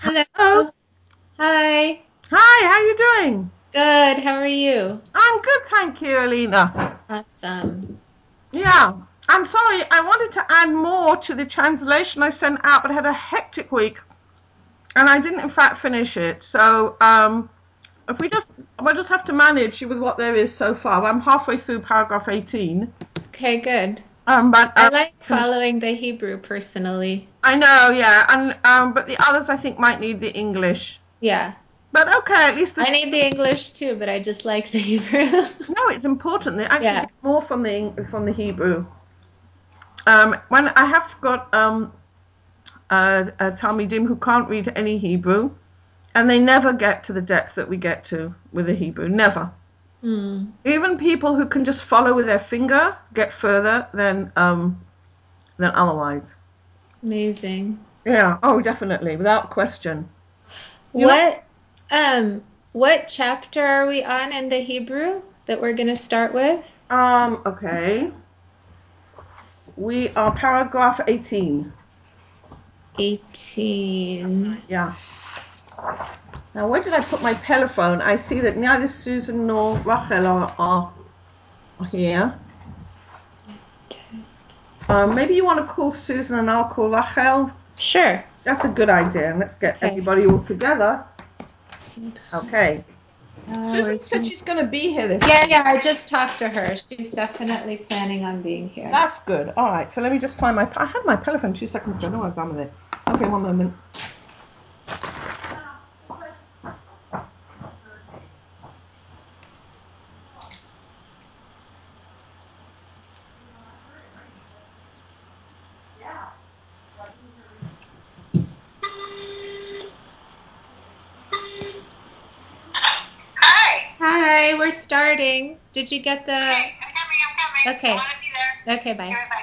Hello. Hello. Hi. Hi, how you doing? Good. How are you? I'm good, thank you, Alina. Awesome. Yeah, I'm sorry, I wanted to add more to the translation I sent out, but I had a hectic week, and I didn't in fact finish it. So, if we'll just have to manage with what there is so far. I'm halfway through paragraph 18. Okay, good. But I like following the Hebrew personally. I know, yeah, and but the others I think might need the English. Yeah. But okay, at least I need the English too, but I just like the Hebrew. no, it's important. They actually Yeah. get more from the Hebrew. When I have got Talmidim who can't read any Hebrew, and they never get to the depth that we get to with the Hebrew. Never. Even people who can just follow with their finger get further than otherwise. Amazing. Yeah. Oh, definitely, without question. You know. What what chapter are we on in the Hebrew that we're going to start with? Okay. We are paragraph 18. 18. Yeah. Now, where did I put my telephone? I see that neither Susan nor Rachel are here. Maybe you want to call Susan and I'll call Rachel. Sure. That's a good idea. And let's get everybody all together. Okay. Susan said she's going to be here this week. Yeah, I just talked to her. She's definitely planning on being here. That's good. All right. So let me just find I had my telephone 2 seconds ago. No, I've done with it. Okay, one moment. Hi, we're starting. Did you get the... Okay, I'm coming. Okay. I want to be there. Okay, bye. Okay, bye.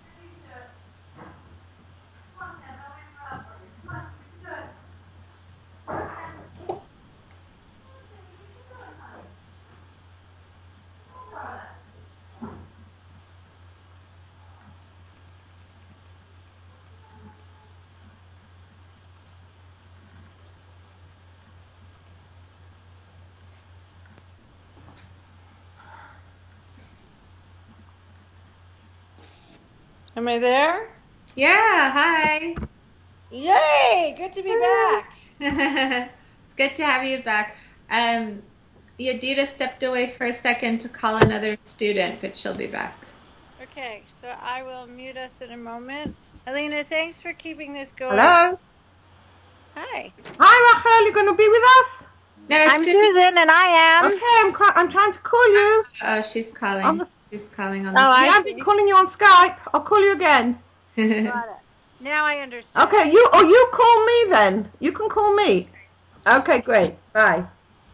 Am I there? Yeah, hi. Yay! Good to be back. It's good to have you back. Yadira stepped away for a second to call another student, but she'll be back. Okay, so I will mute us in a moment. Alina, thanks for keeping this going. Hello. Hi. Hi, Rachel. You're going to be with us? No, it's I'm Susan, and I am. Okay, I'm trying to call you. Oh, she's calling. On the... She's calling on Oh, I Yeah, I've see. been calling you on Skype. I'll call you again. Got it. Now I understand. Okay, you call me then. You can call me. Okay, great. Bye.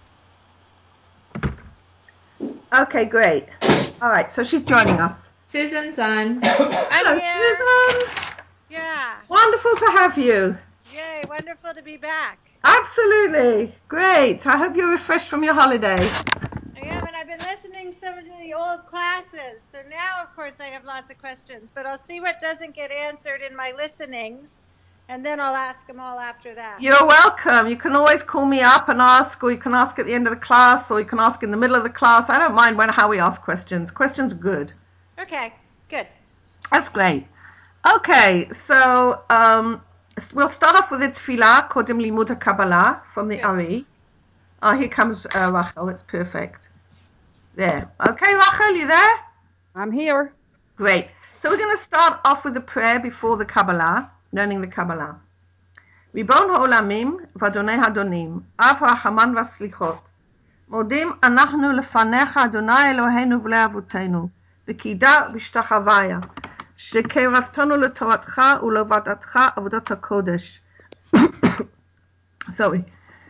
Okay, great. All right, so she's joining us. Susan's on. Hello, here. Susan. Yeah. Wonderful to have you. Yay, wonderful to be back. Absolutely. Great. I hope you're refreshed from your holiday. I am, and I've been listening to some of the old classes. So now, of course, I have lots of questions, but I'll see what doesn't get answered in my listenings, and then I'll ask them all after that. You're welcome. You can always call me up and ask, or you can ask at the end of the class, or you can ask in the middle of the class. I don't mind how we ask questions. Questions are good. Okay, good. That's great. Okay, so we'll start off with the Tefillah, Kodim Limud Kabbalah, from the Ari. Here comes Rachel. It's perfect. There. Okay, Rachel, you there? I'm here. Great. So we're going to start off with the prayer before the Kabbalah, learning the Kabbalah. ריבון העולמים ואדוני האדונים, אב הרחמן והסליחות, מודים אנחנו לפניך, אדוני אלוהינו ולאבותינו, בקידה ובהשתחוויה, שקרבתנו לתורתך ולעבודתך עבודת הקודש. Sorry.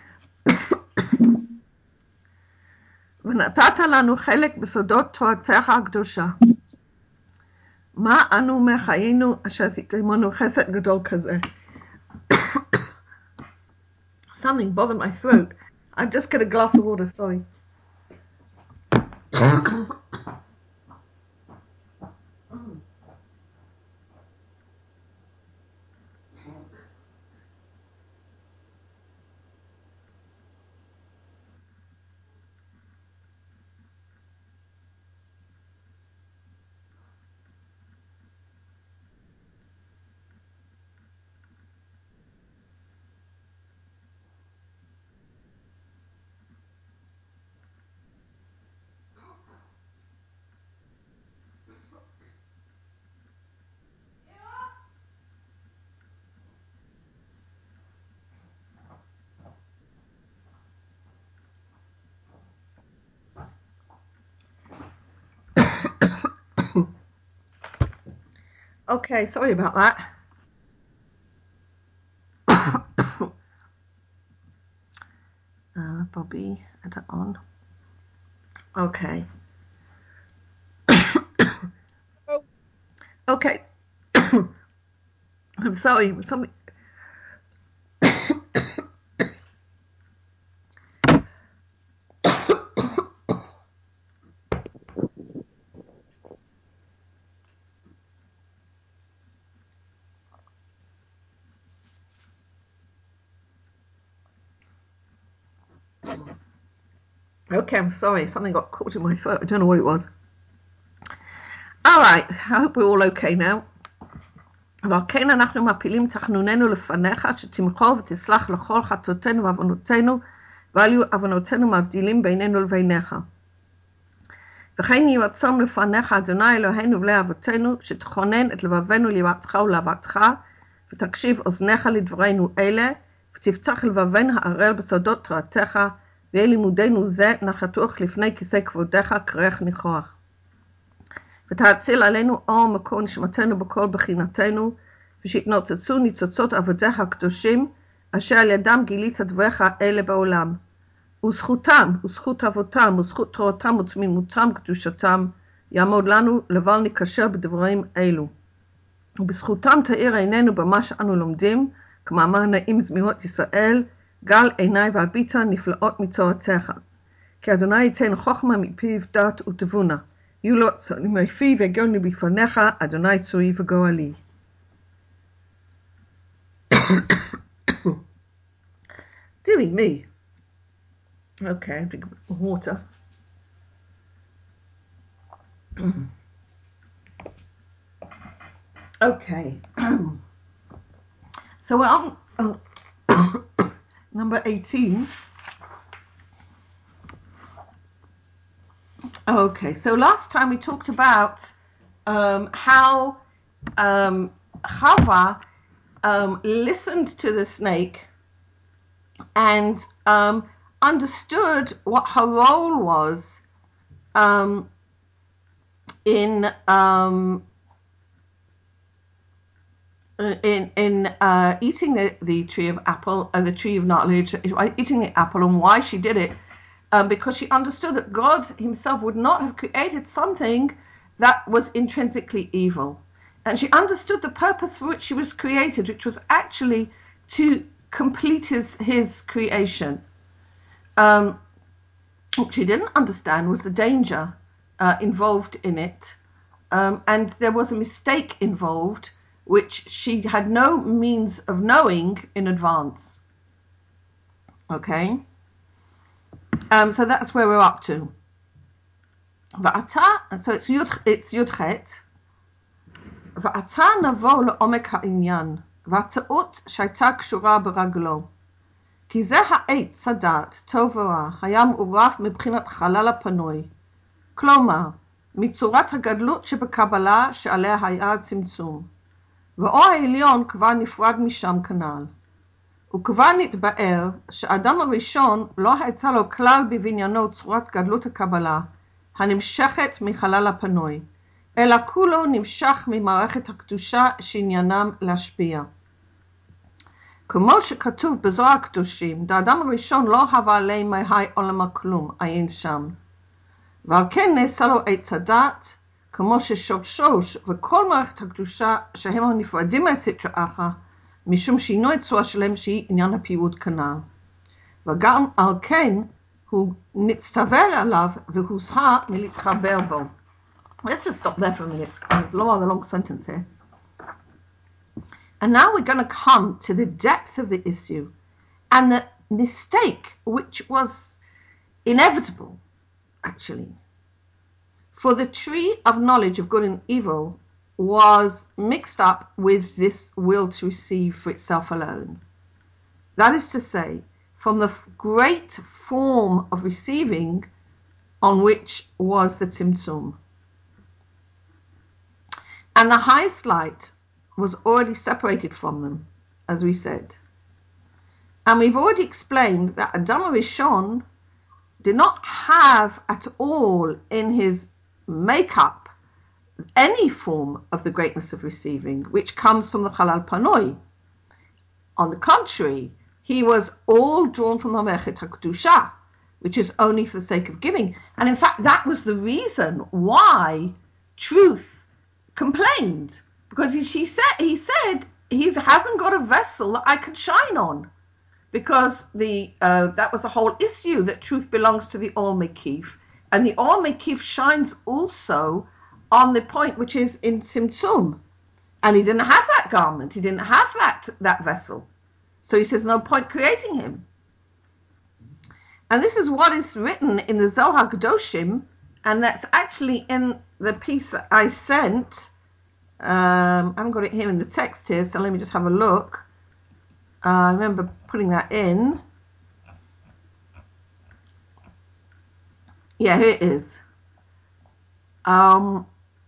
ונתת לנו חלק בסודות תורתך הקדושה. מה אנו מחיינו אשר עשית עמנו חסד גדול כזה? Something bothered my throat. I just get a glass of water, sorry. Okay, sorry about that. Bobby, add that on. Okay. Okay. I'm sorry, something. Okay, I'm sorry, something got caught in my throat. I don't know what it was. All right, I hope we're all okay now. אבל כן אנחנו מפילים תחנוננו לפניך שתמחור ותסלח לכל חטאותינו ועוונותינו ואל יהיו עוונותינו מבדילים בינינו לביניך. וכן יהי רצון לפניך אדוני אלוהינו ולאבותינו שתכונן את לבבנו ליראתך ולאהבתך ותקשיב אוזניך לדברינו אלה ותפתח לבבנו הערל בסודות תורתך ויהיה לימודנו זה נחתוך לפני כיסא כבודך קרח ניחוח. ותאציל עלינו אור מקור נשמתנו בכל בחינתנו, ושיתנוצצו ניצוצות עבדיך הקדושים, אשר על ידם גילית דבריך אלה בעולם. וזכותם, וזכות אבותם, וזכות תורתם ותמימותם קדושתם, יעמוד לנו לבל נקשר בדברים אלו. ובזכותם תאיר עינינו במה שאנו לומדים, כמאמר נעים זמירות ישראל, גל עיני והביטה נפלאות מצורתך. כי אדוני ייתן חוכמה מפיו דעת ותבונה. יהיו לו צונים מפי והגיוני בפניך, אדוני צורי וגואלי. Deary me. Okay, drink a bit of water. Okay. So we're on number 18. Okay, so last time we talked about how Chava listened to the snake and understood what her role was in eating the tree of apple and the tree of knowledge, eating the apple, and why she did it. Because she understood that God himself would not have created something that was intrinsically evil. And she understood the purpose for which she was created, which was actually to complete his creation. What she didn't understand was the danger involved in it. And there was a mistake involved, which she had no means of knowing in advance. Okay? So that's where we're up to. So it's Yudchet. ועתה נבוא לעומק העניין, והטעות שהייתה קשורה ברגלו. כי זה העץ הדעת, טוב ורע, היה מעורב מבחינת חלל הפנוי. כלומר, מצורת הגדלות שבקבלה שעליה היה הצמצום. ואור העליון כבר נפרד משם כנ"ל. וכבר נתבאר שהאדם הראשון לא הייתה לו כלל בבניינו צורת גדלות הקבלה, הנמשכת מחלל הפנוי, אלא כולו נמשך ממערכת הקדושה שעניינם להשפיע. כמו שכתוב בזוהר הקדושים, האדם הראשון לא הווה עלי מהי עולמה כלום, עיין שם. ועל כן נעשה לו עץ הדעת, כמו ששורשו וכל מערכת הקדושה שהם הנפרדים מהסטרא אחרא, משום שינוי צורה שלהם שהיא עניין הפירוט כנ"ל. וגם על כן הוא נצטבר עליו והוזהר מלהתחבר בו. Let's just stop there for a minute. There's a long sentence here. And now we're going to come to the depth of the issue and the mistake which was inevitable, actually. For the tree of knowledge of good and evil was mixed up with this will to receive for itself alone. That is to say, from the great form of receiving on which was the Tzimtzum. And the highest light was already separated from them, as we said. And we've already explained that Adam HaRishon did not have at all in his makeup any form of the greatness of receiving, which comes from the Halal Panoi. On the contrary, he was all drawn from the Mechet HaKedusha, which is only for the sake of giving. And in fact, that was the reason why Truth complained, because he said he hasn't got a vessel that I can shine on, because that was the whole issue, that Truth belongs to the Or Mekif, and the Or Mekif shines also on the point which is in Tzimtzum, and he didn't have that garment, he didn't have that vessel, so he says no point creating him. And this is what is written in the Zohar Kedoshim, and that's actually in the piece that I sent. I haven't got it here in the text here, so let me just have a look. I remember putting that in. Yeah, here it is. Lo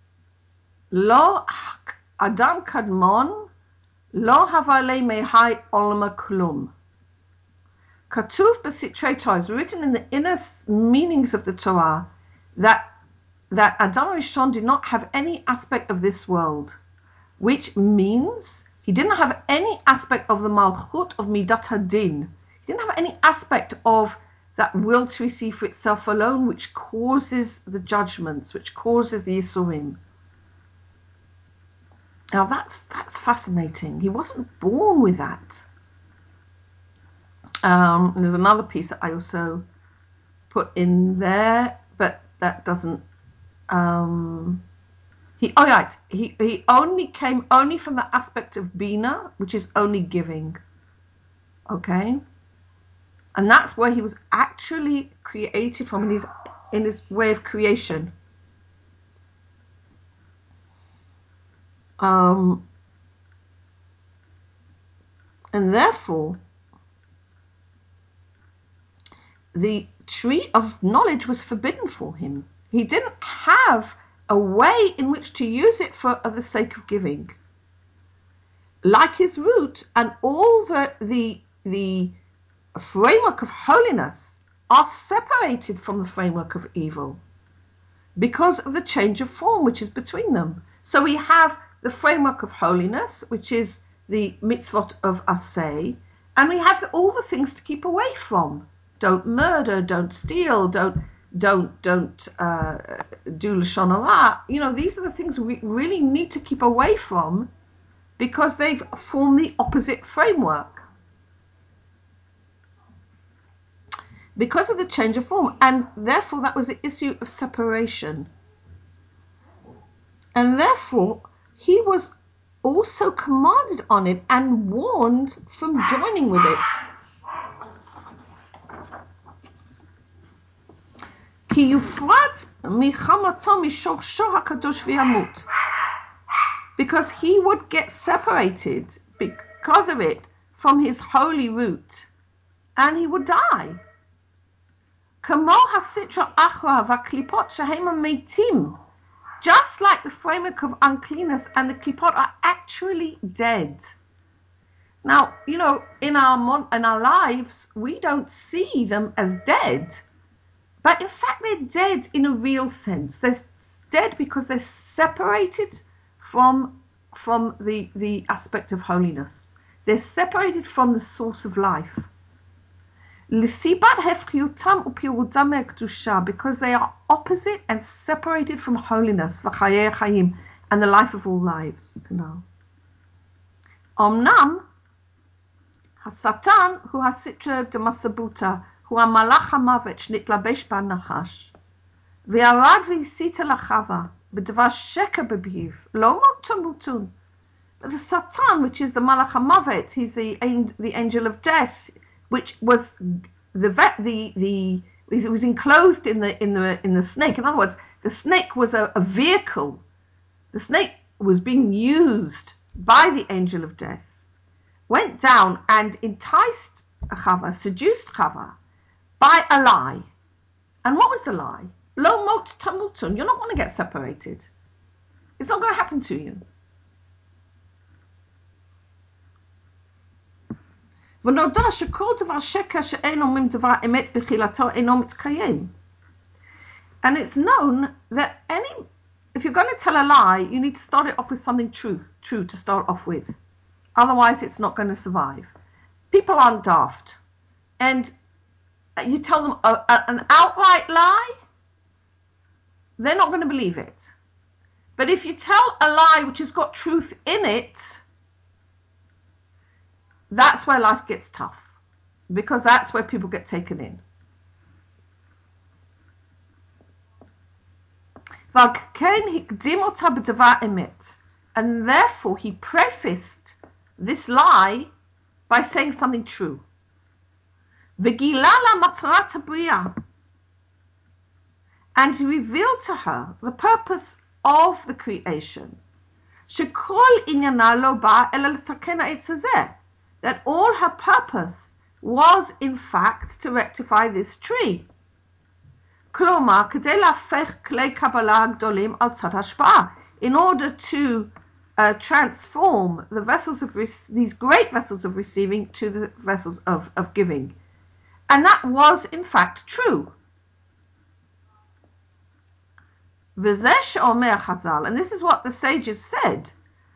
Adam Kadmon Lo Havale Mehai Olma Klum. Katuv B'Sitrei Torah is written in the inner meanings of the Torah that Adam Rishon did not have any aspect of this world, which means he didn't have any aspect of the Malchut of Midat Hadin. He didn't have any aspect of that will to receive for itself alone, which causes the judgments, which causes the Yisurim. Now that's fascinating. He wasn't born with that. And there's another piece that I also put in there, but that doesn't. He only came from the aspect of Bina, which is only giving. Okay, and that's where he was actually created from in his way of creation. And therefore, the tree of knowledge was forbidden for him. He didn't have a way in which to use it for the sake of giving. Like his root, and all the framework of holiness are separated from the framework of evil because of the change of form which is between them. So we have the framework of holiness, which is the mitzvot of Aseh, and we have all the things to keep away from. Don't murder, don't steal, don't do Lashon Hara. These are the things we really need to keep away from because they form the opposite framework. Because of the change of form, and therefore that was the issue of separation. And therefore he was also commanded on it and warned from joining with it. Ki yufrat michamato mishorshor hakadosh v'yamut, because he would get separated because of it from his holy root, and he would die. Kamo hasitra achra v'klipot shehema meitim, just like the framework of uncleanness and the klipot are actually dead. Now, in our lives, we don't see them as dead. But in fact, they're dead in a real sense. They're dead because they're separated from the aspect of holiness. They're separated from the source of life. Because they are opposite and separated from holiness, and the life of all lives. Omnam, Hasatan, hu hasitra de masabuta, הוא המלאך המוות שנתלבש בנחש, וירד והסית אל החווה, בדבר שקר בפיו, לא מותו. The Satan, which is the Malach HaMavet, he's the angel of death, which was was enclosed in the snake. In other words, the snake was a vehicle. The snake was being used by the angel of death. Went down and enticed Chava, seduced Chava, by a lie. And what was the lie? Lo mot tamutun. You're not going to get separated. It's not going to happen to you. ונודע שכל דבר שקר שאין אומרים דבר אמת בחילתו אינו מתקיים. And it's known that if you're going to tell a lie, you need to start it off with something true to start off with. Otherwise, it's not going to survive. People aren't daft. And you tell them an outright lie, they're not going to believe it. But if you tell a lie which has got truth in it, that's where life gets tough. Because that's where people get taken in. And therefore he prefaced this lie by saying something true. And he revealed to her the purpose of the creation. That all her purpose was in fact to rectify this tree. In order to transform the vessels of these great vessels of receiving to the vessels of giving. And that was in fact true. And this is what the sages said.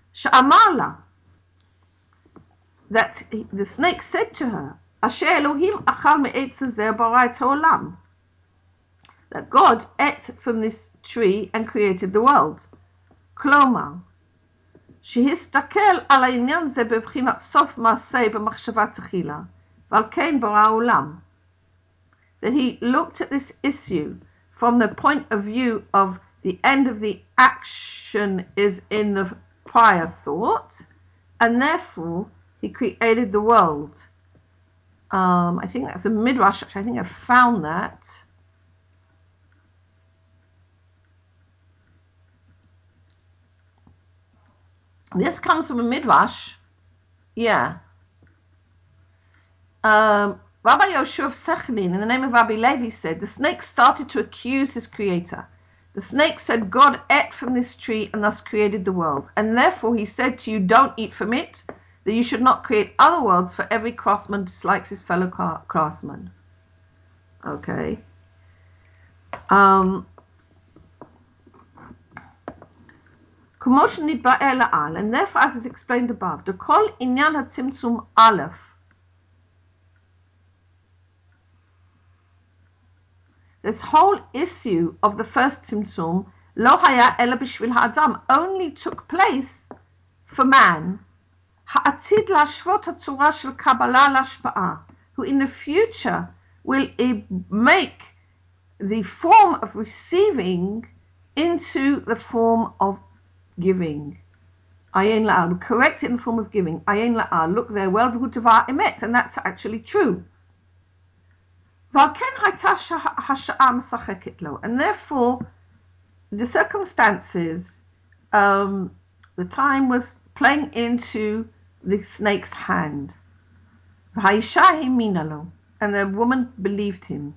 That the snake said to her, that God ate from this tree and created the world. Klomar, שהסתכל על העניין זה בבחינת סוף מעשה במחשבה תחילה, ועל כן ברא העולם. That he looked at this issue from the point of view of the end of the action is in the prior thought, and therefore he created the world. I think that's a midrash. I think I found that. This comes from a midrash. Yeah. Rabbi Yoshua of Sechlin, in the name of Rabbi Levi, said the snake started to accuse his creator. The snake said God ate from this tree and thus created the world. And therefore he said to you, don't eat from it, that you should not create other worlds, for every craftsman dislikes his fellow craftsman. Okay. And therefore, as is explained above, the kol inyan hatzimtzum aleph, this whole issue of the first tzimtzum, lo haya ela b'shvil ha'adam, only took place for man, ha'atid lashvot hatzura shel kabbalah lashpa'ah, who in the future will make the form of receiving into the form of giving. Ayin la'al, correct it in the form of giving. Ayin la'al, look there, well v'hutavar emet, and that's actually true. And therefore, the circumstances, the time was playing into the snake's hand. And the woman believed him.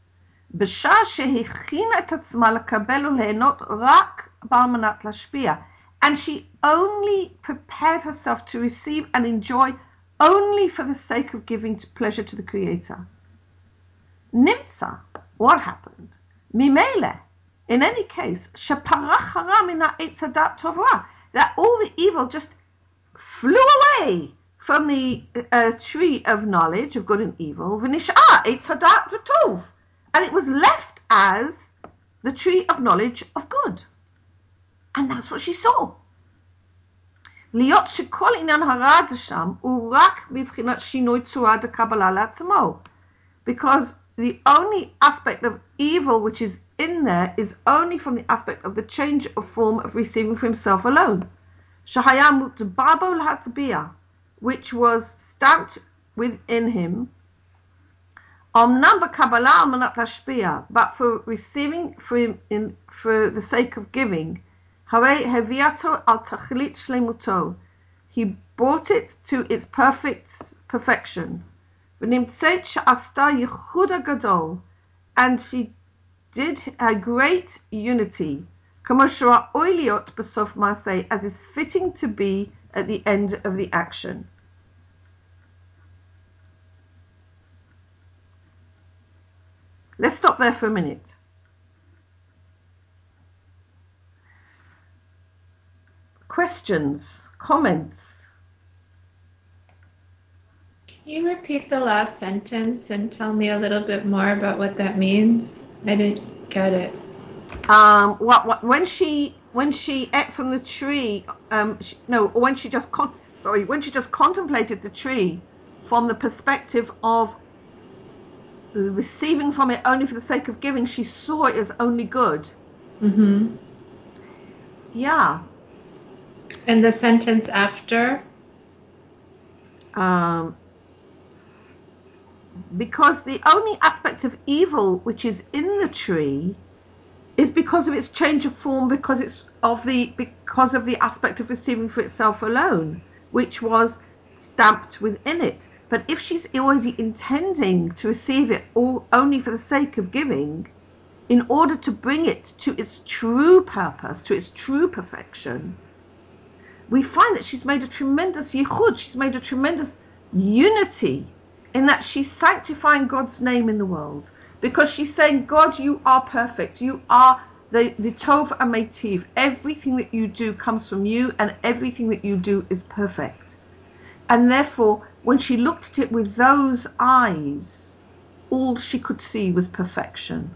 And she only prepared herself to receive and enjoy only for the sake of giving pleasure to the Creator. Nimtza, what happened? Mimele, in any case, that all the evil just flew away from the tree of knowledge of good and evil, and it was left as the tree of knowledge of good. And that's what she saw. Because the only aspect of evil which is in there is only from the aspect of the change of form of receiving for himself alone. Which was stamped within him, but for receiving for the sake of giving, he brought it to its perfection. And she did a great unity, as is fitting to be at the end of the action. Let's stop there for a minute. questions, comments? Can you repeat the last sentence and tell me a little bit more about what that means? I didn't get it. When she ate from the tree, when she just contemplated the tree from the perspective of receiving from it only for the sake of giving, she saw it as only good. Mm-hmm. Yeah. And the sentence after? Because the only aspect of evil which is in the tree is because of its change of form, because of the aspect of receiving for itself alone, which was stamped within it. But if she's already intending to receive it all only for the sake of giving, in order to bring it to its true purpose, to its true perfection, we find that she's made a tremendous yichud, she's made a tremendous unity, in that she's sanctifying God's name in the world. Because she's saying, God, you are perfect. You are the Tov HaMeitiv. Everything that you do comes from you, and everything that you do is perfect. And therefore, when she looked at it with those eyes, all she could see was perfection.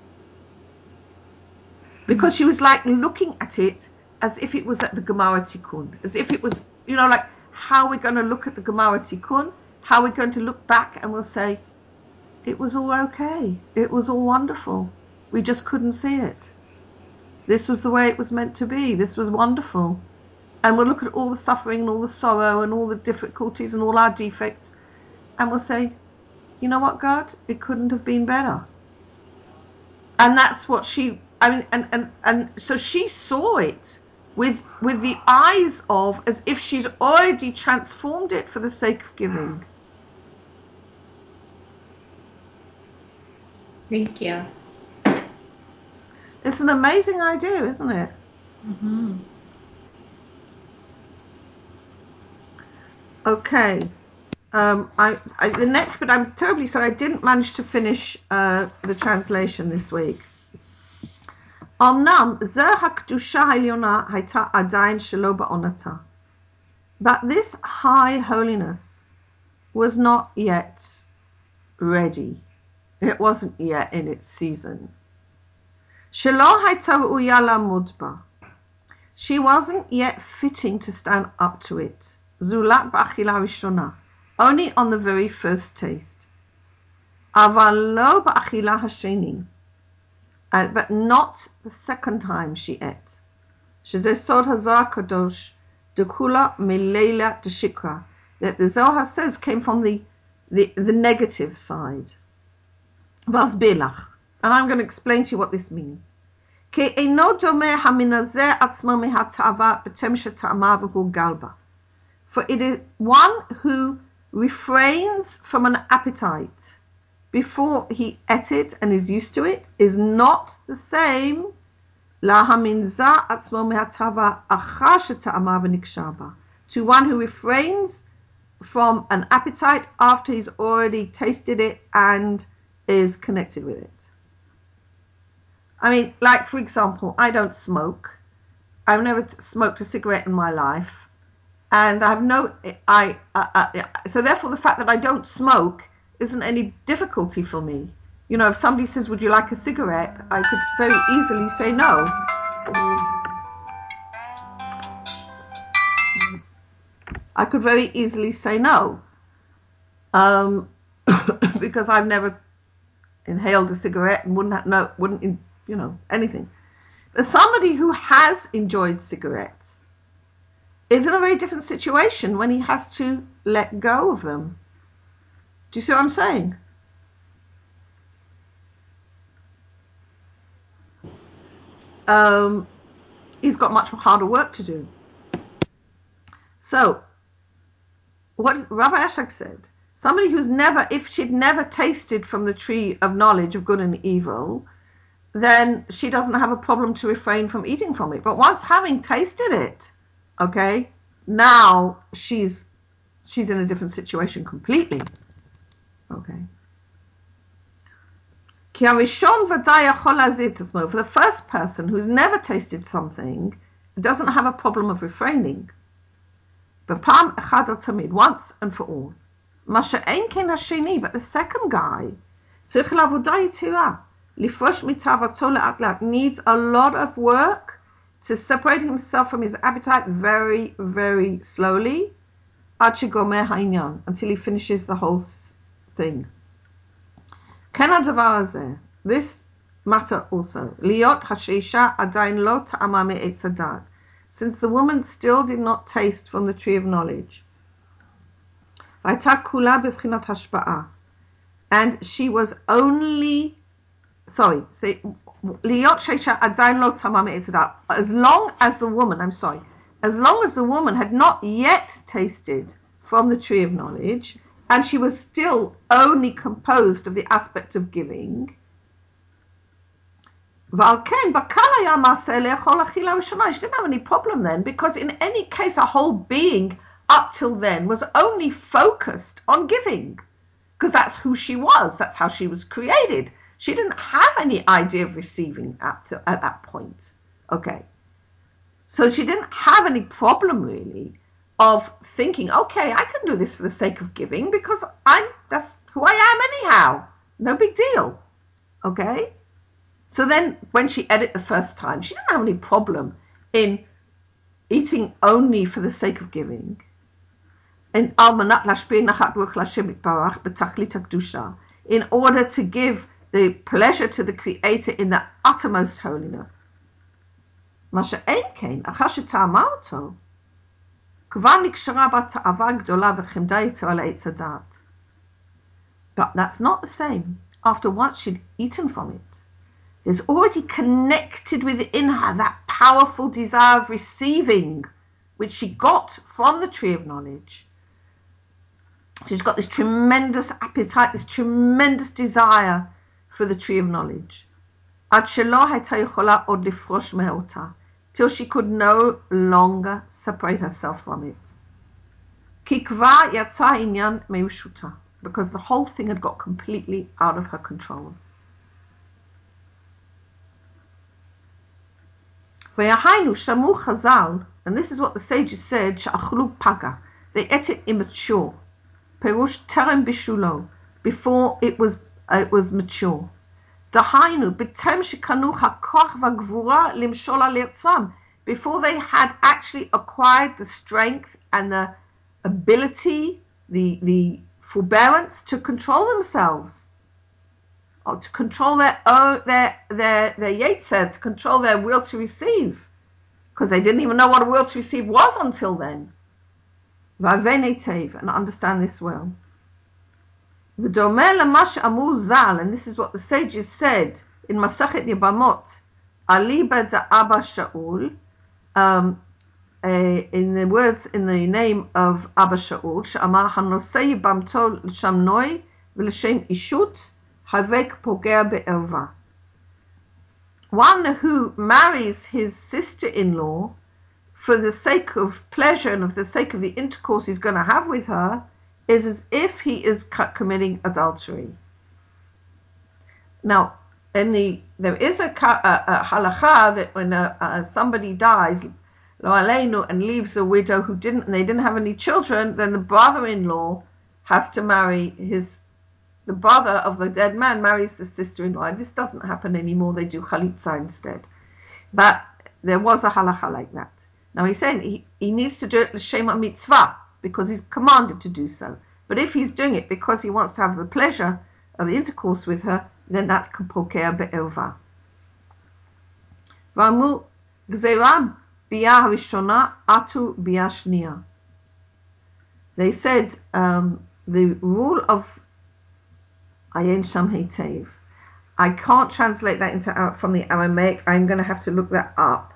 Because she was like looking at it as if it was at the Gemara Tikkun. As if it was, like how we're going to look at the Gemara Tikkun, how we're going to look back and we'll say, it was all okay. It was all wonderful. We just couldn't see it. This was the way it was meant to be. This was wonderful. And we'll look at all the suffering and all the sorrow and all the difficulties and all our defects, and we'll say, you know what, God? It couldn't have been better. And that's what and so she saw it with the eyes of, as if she's already transformed it for the sake of giving. Thank you. It's an amazing idea, isn't it? Mm-hmm. Okay. The next bit, I'm terribly sorry, I didn't manage to finish the translation this week. אמנם זו הקדושה העליונה הייתה עדיין שלא בעונתה. But this high holiness was not yet ready. It wasn't yet in its season. שלא הייתה ראויה לעמוד בה. She wasn't yet fitting to stand up to it. זולת באכילה ראשונה. Only on the very first taste. אבל לא באכילה השני. But not the second time she ate. שזה סוד הזוהר הקדוש, דכולה מלילה דשקרא. That the Zohar says came from the negative side. ואסביר לך. And I'm going to explain to you what this means. כי אינו דומה המנזר עצמו מהתאווה בטעם שטעמה והוא גלבה. For it is one who refrains from an appetite before he ate it and is used to it is not the same להמנזר עצמו מהתאווה אחר שטעמה ונקשר בה. To one who refrains from an appetite after he's already tasted it and is connected with it. I mean, like for example, I don't smoke. I've never smoked a cigarette in my life, and so therefore the fact that I don't smoke isn't any difficulty for me. If somebody says, would you like a cigarette? I could very easily say no. I could very easily say no. Because I've never inhaled a cigarette and wouldn't anything. But somebody who has enjoyed cigarettes is in a very different situation when he has to let go of them. Do you see what I'm saying? He's got much harder work to do. So, what Rabbi Ashak said, somebody who's if she'd never tasted from the tree of knowledge of good and evil, then she doesn't have a problem to refrain from eating from it. But once having tasted it, okay, now she's in a different situation completely. Okay. For the first person who's never tasted something, doesn't have a problem of refraining. B'pam echad tamid, once and for all. Ma she'ein ken hasheni, but the second guy, tzarich la'avoda yetira, lifrosh mitavato le'at le'at, needs a lot of work to separate himself from his appetite very, very slowly, ad shegomer ha'inyan, until he finishes the whole thing. Ken hadavar hazeh, this matter also, liot hasheisha adayin lo ta'ama me'etz hadat, since the woman still did not taste from the tree of knowledge. V'ayta kula b'vchinat hashpa'ah, and she was only, liot sheisha adayin lo ta'ama me'etz hadat, as long as the woman had not yet tasted from the tree of knowledge, and she was still only composed of the aspect of giving, she didn't have any problem then, because in any case her whole being up till then was only focused on giving, because that's who she was, that's how she was created. She didn't have any idea of receiving at that point. Okay, so she didn't have any problem really of thinking, okay, I can do this for the sake of giving, because that's who I am anyhow, no big deal. Okay, so then when she ate it the first time, she didn't have any problem in eating only for the sake of giving. In order to give the pleasure to the Creator in the uttermost holiness. But that's not the same after once she'd eaten from it. There's already connected within her that powerful desire of receiving, which she got from the tree of knowledge. She's got this tremendous appetite, this tremendous desire for the tree of knowledge. Till she could no longer separate herself from it. Because the whole thing had got completely out of her control. And this is what the sages said, they ate it immature, perush terem bishulo, before it was mature. Before they had actually acquired the strength and the ability, the forbearance to control themselves, or to control their yetzer, to control their will to receive, because they didn't even know what a will to receive was until then. And understand this well. And this is what the sages said in Masachet Yebamot, Aliba da Abba Shaul, in the words in the name of Abba Shaul, Sh'amar hanosei bamto l'shamnoi v'l'shem ishut havek pogea be'erva. One who marries his sister-in-law for the sake of pleasure and for the sake of the intercourse he's going to have with her is as if he is committing adultery. Now, there is a halakha that when somebody dies, lo aleinu, and leaves a widow and they didn't have any children, then the brother-in-law has to marry the brother of the dead man marries the sister-in-law. And this doesn't happen anymore. They do chalitza instead. But there was a halakha like that. Now he's saying he needs to do it l'shem mitzvah, because he's commanded to do so. But if he's doing it because he wants to have the pleasure of the intercourse with her, then that's pokea be'erva. V'amu gzeira biyah harishona atu biyah shniya. They said the rule of ayin sham heitev. I can't translate that from the Aramaic. I'm going to have to look that up.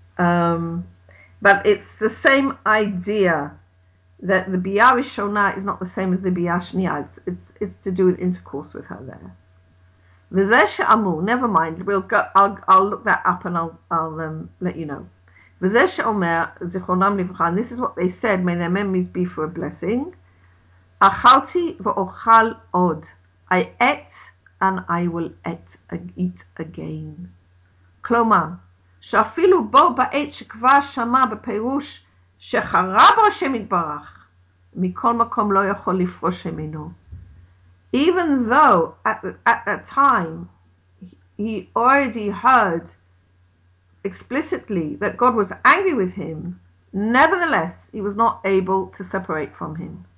But it's the same idea that the biyah rishona is not the same as the biyah shniya. It's to do with intercourse with her there. V'zeh she'amu, never mind. I'll look that up and I'll let you know. V'zeh she'omer zichronam livracha, and this is what they said. May their memories be for a blessing. Achalti v'ochal od. I ate and I will eat again. Klomar, שאפילו בו בעת שכבר שמע בפירוש שחרב בו השם יתברך, מכל מקום לא יכול לפרוש ממנו. Even though at that time he already heard explicitly that God was angry with him, nevertheless he was not able to separate from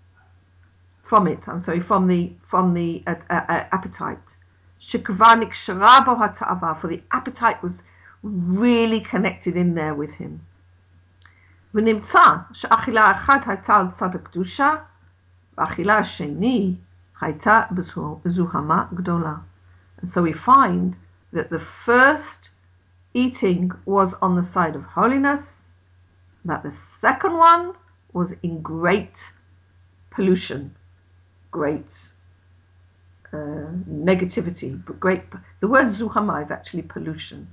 the appetite. שכבר נקשרה בו התאווה, for the appetite was really connected in there with him. ונמצא שאכילה אחת הייתה על צד הקדושה, ואכילה השני הייתה בזוהמה גדולה. And so we find that the first eating was on the side of holiness, but the second one was in great pollution, great negativity, but the word zuhama is actually pollution.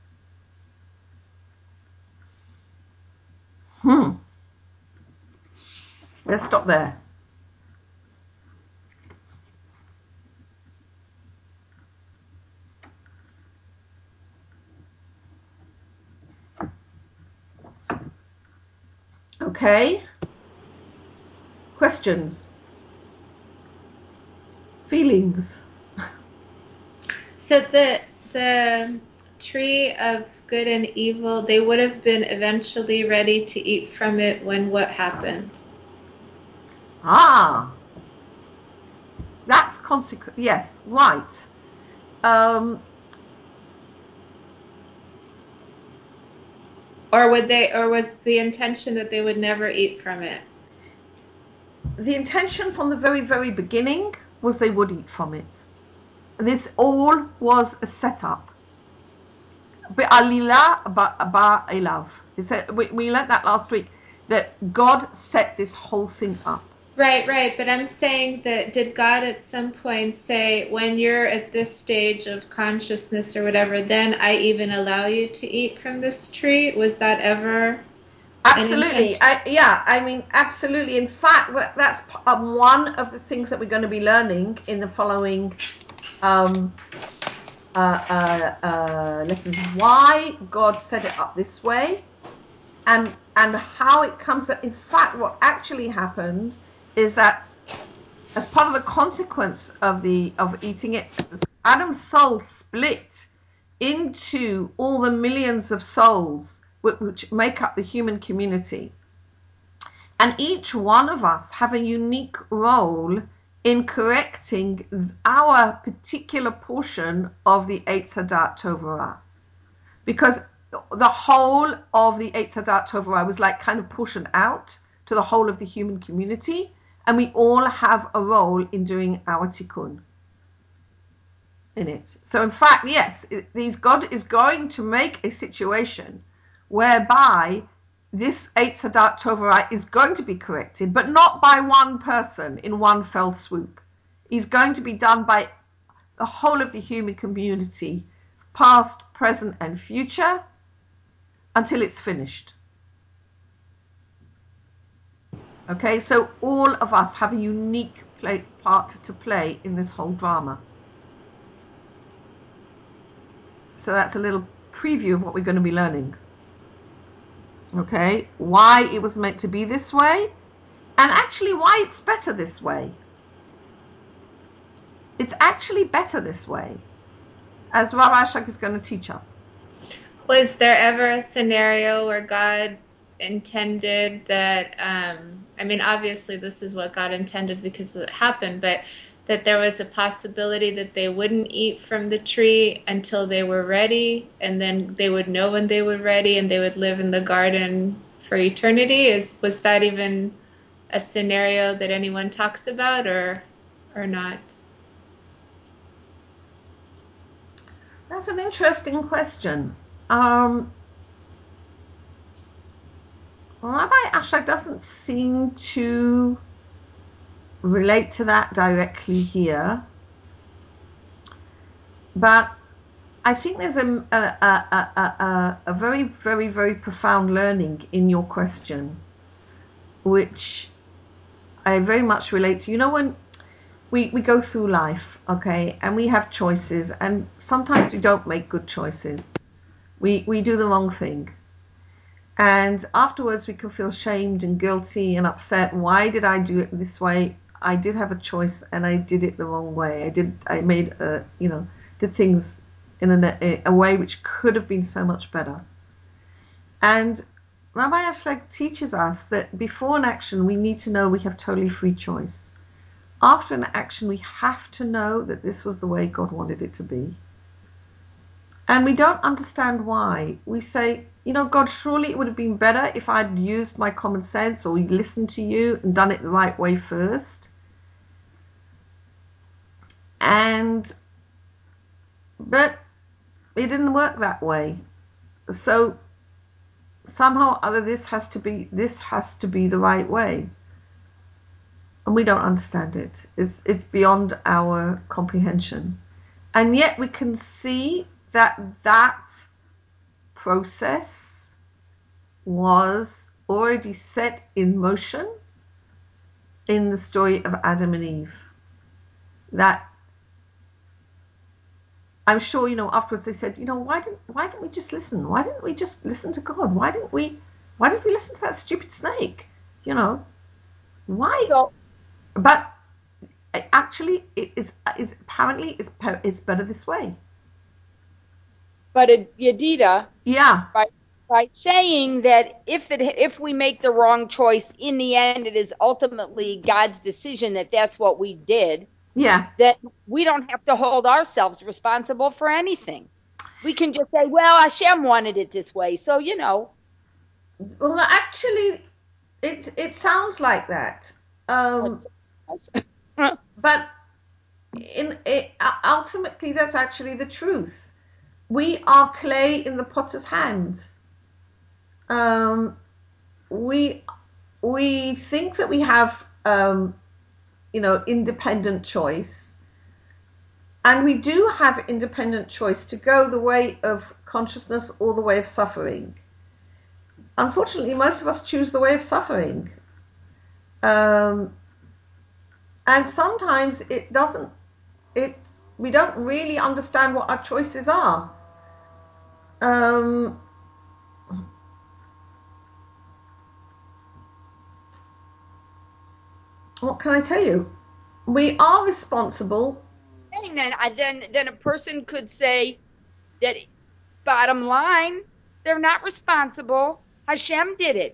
Let's stop there. Okay. Questions? Feelings? So the tree of good and evil, they would have been eventually ready to eat from it when what happened? That's consequent. Yes, right. Or was the intention that they would never eat from it? The intention from the very, very beginning was they would eat from it. And this all was a setup. Be'alila ba'elav. We learned that last week, that God set this whole thing up. Right. But I'm saying that did God at some point say, when you're at this stage of consciousness or whatever, then I even allow you to eat from this tree? Was that ever? Absolutely. Absolutely. In fact, that's one of the things that we're going to be learning in the following lessons. Why God set it up this way, and how it comes up. In fact, what actually happened is that as part of the consequence of eating it, Adam's soul split into all the millions of souls which make up the human community. And each one of us have a unique role in correcting our particular portion of the Eitz Hadat Tov Ra. Because the whole of the Eitz Hadat Tov Ra was like kind of portioned out to the whole of the human community, and we all have a role in doing our tikkun in it. So in fact, yes, God is going to make a situation whereby this Eitz Hadat Tov Ra is going to be corrected, but not by one person in one fell swoop. It's going to be done by the whole of the human community, past, present, and future, until it's finished. Okay, so all of us have a unique part to play in this whole drama. So that's a little preview of what we're going to be learning. Okay, why it was meant to be this way, and actually why it's better this way. It's actually better this way, as Rabbi Ashak is going to teach us. Was there ever a scenario where God intended that, obviously this is what God intended because it happened, but that there was a possibility that they wouldn't eat from the tree until they were ready, and then they would know when they were ready, and they would live in the garden for eternity? Was that even a scenario that anyone talks about, or not? That's an interesting question. Rabbi Ashak doesn't seem to relate to that directly here, but I think there's a very, very, very profound learning in your question, which I very much relate to. You know, when we go through life, okay, and we have choices, and sometimes we don't make good choices. We do the wrong thing. And afterwards we can feel shamed and guilty and upset. Why did I do it this way? I did have a choice and I did it the wrong way. I made did things in a way which could have been so much better. And Rabbi Ashlag teaches us that before an action we need to know we have totally free choice. After an action we have to know that this was the way God wanted it to be. And we don't understand why. We say, God, surely it would have been better if I'd used my common sense or listened to you and done it the right way first. But it didn't work that way. So somehow or other this has to be the right way. And we don't understand it. It's beyond our comprehension. And yet we can see that process was already set in motion in the story of Adam and Eve. That I'm sure, afterwards they said, why didn't we just listen? Why didn't we just listen to God? Why did we listen to that stupid snake? Why? So, but actually, it's better this way. But Yedida, yeah, by saying that if we make the wrong choice, in the end, it is ultimately God's decision that's what we did. Yeah. That we don't have to hold ourselves responsible for anything. We can just say, well, Hashem wanted it this way, so Well, actually, it sounds like that. But ultimately, that's actually the truth. We are clay in the potter's hand. We think that we have, independent choice. And we do have independent choice to go the way of consciousness or the way of suffering. Unfortunately, most of us choose the way of suffering. And sometimes we don't really understand what our choices are. What can I tell you? We are responsible. And then a person could say that bottom line, they're not responsible. Hashem did it.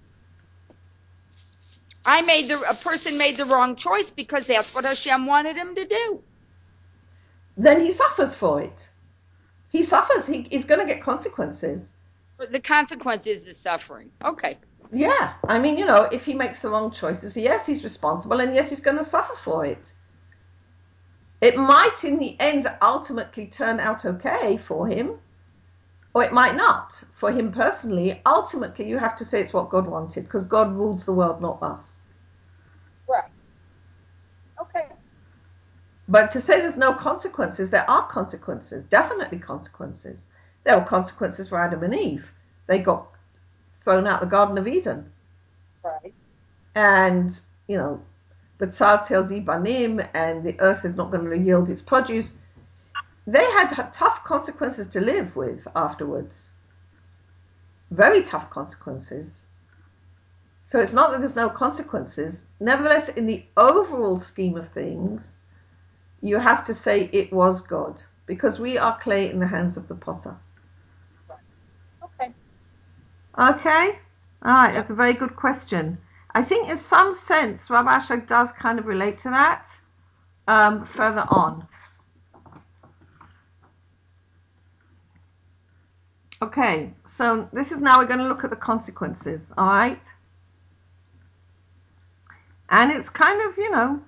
A person made the wrong choice because that's what Hashem wanted him to do. Then he suffers for it. He suffers. He's going to get consequences. But the consequence is the suffering. Okay. Yeah. I mean, if he makes the wrong choices, yes, he's responsible, and yes, he's going to suffer for it. It might, in the end, ultimately turn out okay for him, or it might not. For him personally, ultimately, you have to say it's what God wanted, because God rules the world, not us. Right. Okay. But to say there's no consequences, there are consequences, definitely consequences. There were consequences for Adam and Eve. They got thrown out the Garden of Eden. Right. And, B'tzar Tildi Banim, and the earth is not going to yield its produce. They had tough consequences to live with afterwards. Very tough consequences. So it's not that there's no consequences. Nevertheless, in the overall scheme of things, you have to say it was God, because we are clay in the hands of the potter. Okay. Okay? All right, that's a very good question. I think in some sense, Rabbi Ashlag does kind of relate to that further on. Okay, so this is now we're going to look at the consequences, all right? And it's kind of,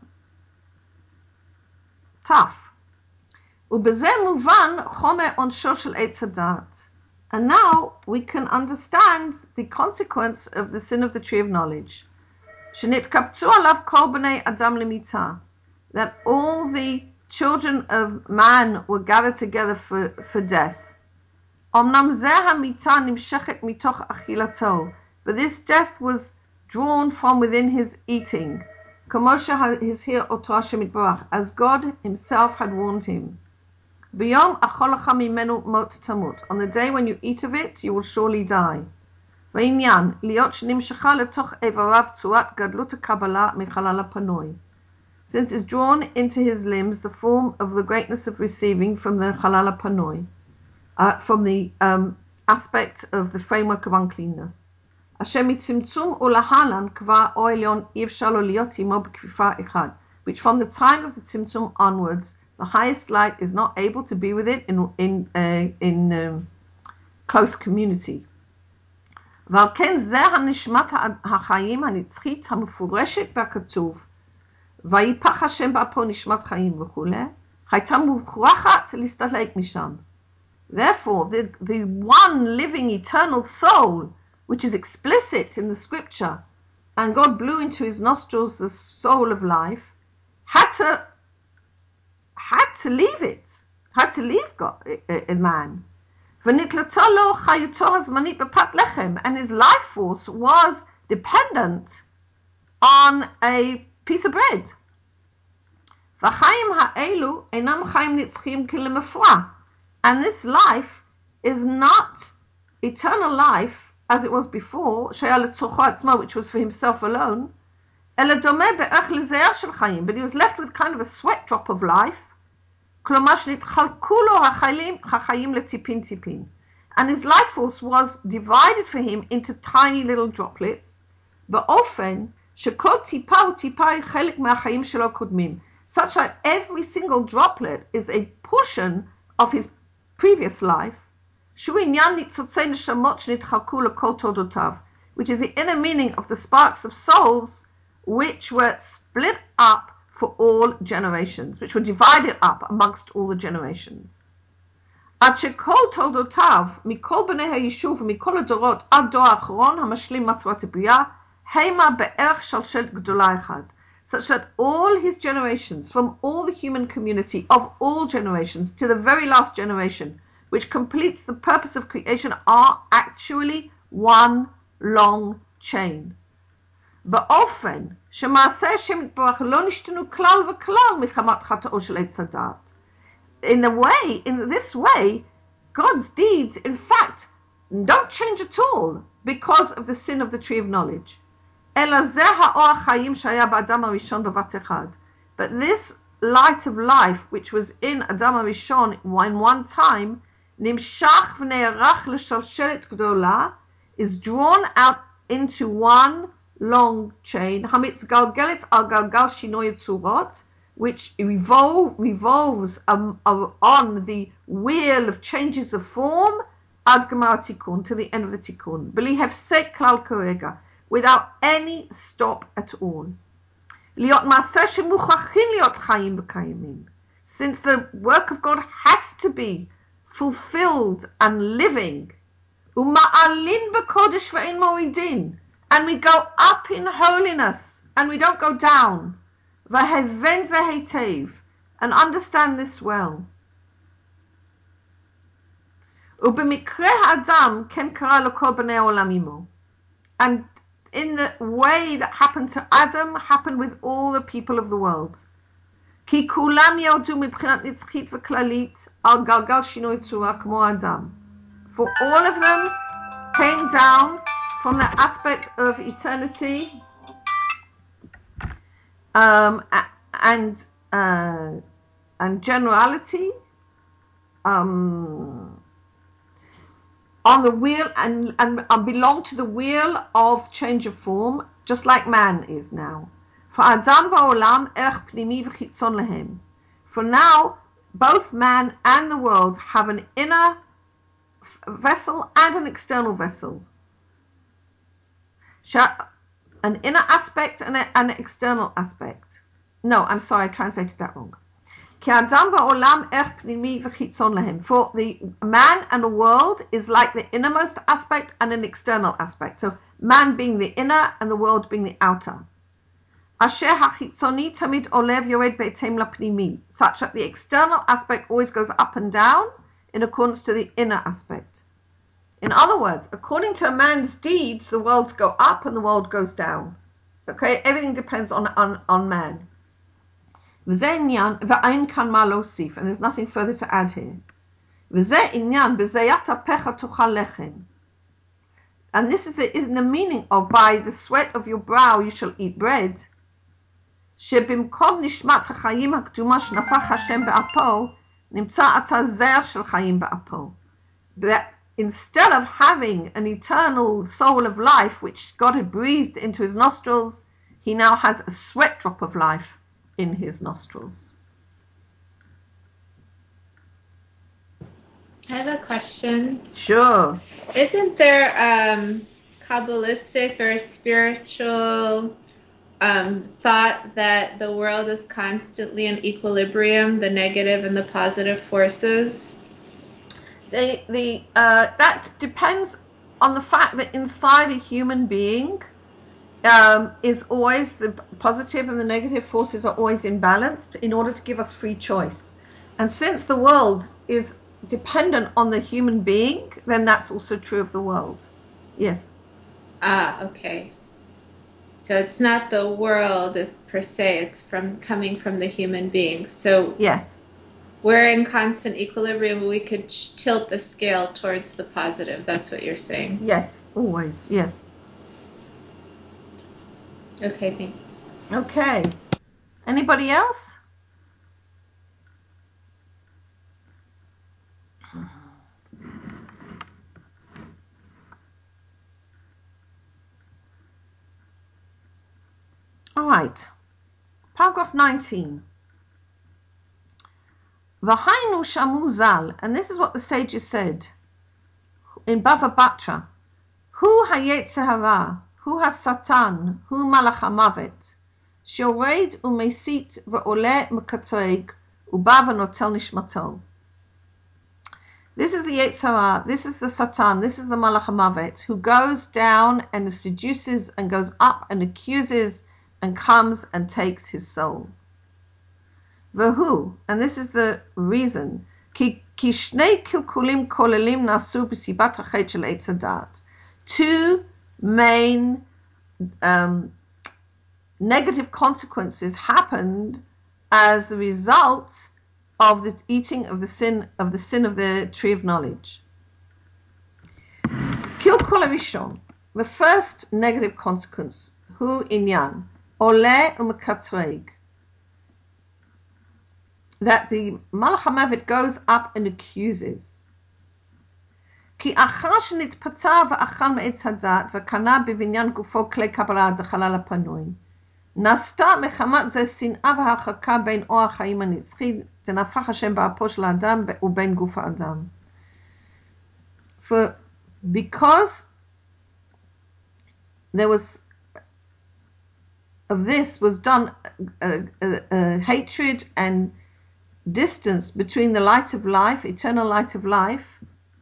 tough. ובזה מובן חומר עונשו של עץ הדעת. And now we can understand the consequence of the sin of the tree of knowledge. שנתקבצו עליו כל בני אדם למיתה. That all the children of man were gathered together for death. אמנם זה המיתה נמשכת מתוך אכילתו. But this death was drawn from within his eating. כמו שהזהיר אותו השם יתברך, as God himself had warned him. V'yom acholacha mimenu mot tamut. On the day when you eat of it, you will surely die. V'inyan liot shenimshecha letoch evarav tzurat gadlut hakabbalah michalal hapanoi. Since it's drawn into his limbs the form of the greatness of receiving from the halal hapanoi, from the aspect of the framework of uncleanness. Asher mitzimtzum ulahalan kvar oilion yivshar lo liot imo b'kfifa echad, which from the time of the tzimtzum onwards, the highest light is not able to be with it in close community. ועל כן זה הנשמת החיים הנצחית המפורשת בכתוב, ויפח השם באפו נשמת חיים וכולי, הייתה מוכרחת להסתלק משם. Therefore, the one living eternal soul, which is explicit in the scripture, and God blew into his nostrils the soul of life, had to leave it, had to leave God, a man. And his life force was dependent on a piece of bread. And this life is not eternal life as it was before, which was for himself alone, but he was left with kind of a sweat drop of life. And his life force was divided for him into tiny little droplets, such that every single droplet is a portion of his previous life, which is the inner meaning of the sparks of souls which were split up for all generations, which were divided up amongst all the generations. Until such that all his generations, from all the human community of all generations to the very last generation, which completes the purpose of creation, are actually one long chain. באופן שמעשה השם יתברך לא נשתנו כלל וכלל מחמת חטאו של עץ הדעת. In this way, God's deeds, in fact, don't change at all because of the sin of the tree of knowledge. אלא זה האור החיים שהיה באדם הראשון בבת אחד. But this light of life, which was in Adam HaRishon in one time, נמשך ונערך לשלשלת גדולה, is drawn out into one long chain, המצגלגלת על גלגל שינוי הצורות, which revolves on the wheel of changes of form, עד גמר התיקון, to the end of the תיקון, בלי הפסק כלל כרגע, without any stop at all. להיות מעשה שמוכרחים להיות חיים וקיימים, since the work of God has to be fulfilled and living, ומעלין בקודש ואין מורידין, and we go up in holiness and we don't go down. והבן זה היטב, and understand this well. ובמקרה האדם כן קרה לכל בני העולם עמו. And in the way that happened to Adam, happened with all the people of the world. כי כולם ירדו מבחינת נצחית וכללית על גלגל שינוי צורה כמו אדם. For all of them came down from the aspect of eternity and generality on the wheel and belong to the wheel of change of form, just like man is now. For Adam ba'olam erch pnimi v'chitzon lehem. For now, both man and the world have an inner vessel and an external vessel. An inner aspect and an external aspect. No, I'm sorry, I translated that wrong. For the man and the world is like the innermost aspect and an external aspect. So man being the inner and the world being the outer. Such that the external aspect always goes up and down in accordance to the inner aspect. In other words, according to a man's deeds, the worlds go up and the world goes down. Okay, everything depends on man. וזה עניין, ואין כאן מה להוסיף, and there's nothing further to add here. וזה עניין, בזיית אפיך תאכל לחם. And this is the meaning of by the sweat of your brow you shall eat bread. שבמקום נשמת החיים הקדומה שנפח השם באפו, נמצא עתה זר של חיים באפו. That instead of having an eternal soul of life which God had breathed into his nostrils, he now has a sweat drop of life in his nostrils. I have a question. Sure. Isn't there Kabbalistic or spiritual thought that the world is constantly in equilibrium, the negative and the positive forces? That depends on the fact that inside a human being is always the positive and the negative forces are always imbalanced in order to give us free choice. And since the world is dependent on the human being, then that's also true of the world. Yes. Okay. So it's not the world per se, it's coming from the human being. So yes, we're in constant equilibrium. We could tilt the scale towards the positive. That's what you're saying. Yes, always. Yes. Okay, thanks. Okay. Anybody else? All right. Paragraph 19. V'hainu shamu zal, and this is what the sages said in Bava Batra. Hu hayetzer hara, hu hasatan, hu malach hamavet, shored umesit ve'oleh mekatreg, uba v'notel nishmato. This is the Yetzer Hara, this is the Satan, this is the Malach HaMavet, who goes down and seduces and goes up and accuses and comes and takes his soul. V'hu, and this is the reason, ki shnei kilkulim kolelim nasu b'sibat hachet shel Eitz Hadat. Two main negative consequences happened as a result of the eating of the sin of the tree of knowledge. Kilkul Rishon, the first negative consequence, hu inyan, oleh umekatreg, that the Malach HaMavet goes up and accuses. Ki achar shenitpata v'achal me'etz hadat v'kana b'vinyan gufo klei kabbalah d'chalal ha'panui. נעשתה מחמת זה שנאה והרחקה בין אור החיים הנצחי שנפח השם באפו של האדם ובין גוף האדם. Because there was of this was done a hatred and distance between the light of life, eternal light of life,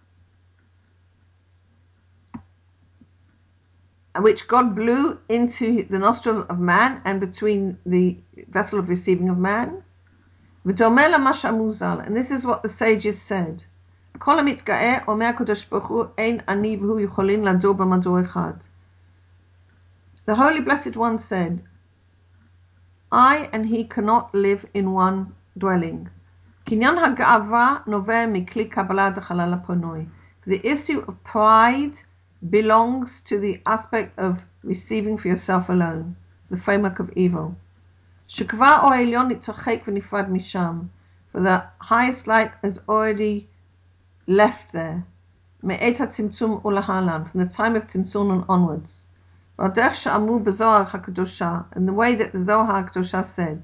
which God blew into the nostril of man and between the vessel of receiving of man. And this is what the sages said. The Holy Blessed One said, I and he cannot live in one dwelling. For the issue of pride belongs to the aspect of receiving for yourself alone, the framework of evil. For the highest light has already left there, from the time of Tzimtzum onwards. And the way that the Zohar HaKadosha said,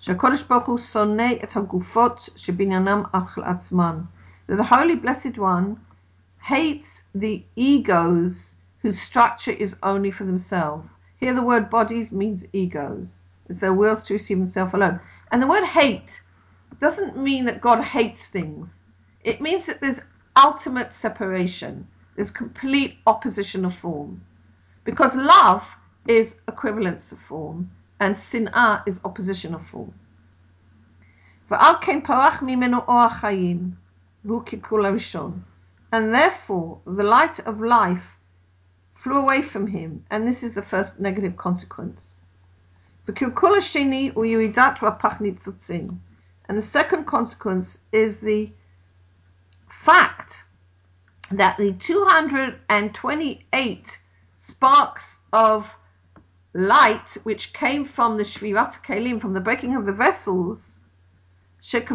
that the Holy Blessed One hates the egos whose structure is only for themselves. Here the word bodies means egos. It's their wills to receive themselves alone. And the word hate doesn't mean that God hates things. It means that there's ultimate separation. There's complete opposition of form. Because love is equivalence of form and sin'ah is opposition of form. And therefore, the light of life flew away from him, and this is the first negative consequence. And the second consequence is the fact that the 228 sparks of light which came from the Shvirat Kelim, from the breaking of the vessels, which